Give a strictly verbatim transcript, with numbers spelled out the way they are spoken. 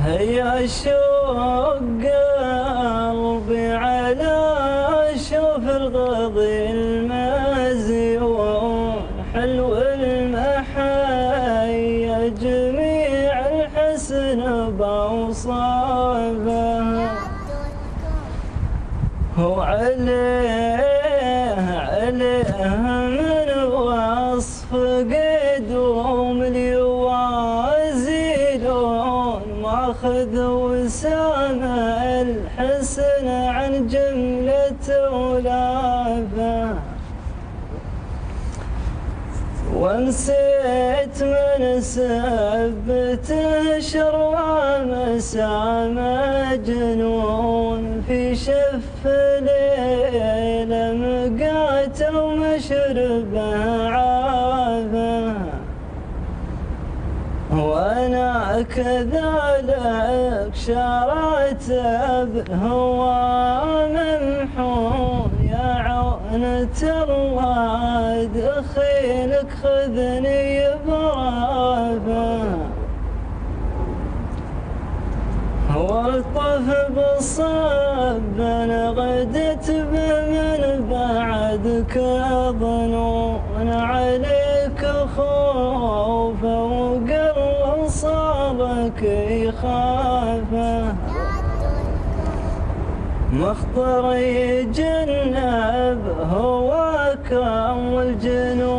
هيا شوق قلبي على شوف الغضي المزيون حلو المحيا جميع الحسن بأوصافه وعليه عليه من وصف قدوم اليوازيلون ماخذ وسام الحسن عن جملة أولافه ونسيت من سبته شروى مسام جنون في شف ليلة مقات ومشربه عافه وانا كذلك شارت بهوى ممحون يا عونة الله دخيلك خذني برافه والطف بالصب انا غدت به من بعدك ظنون عليك خوفه وقلب صابك يخافه مخطر يجنب هواك والجنون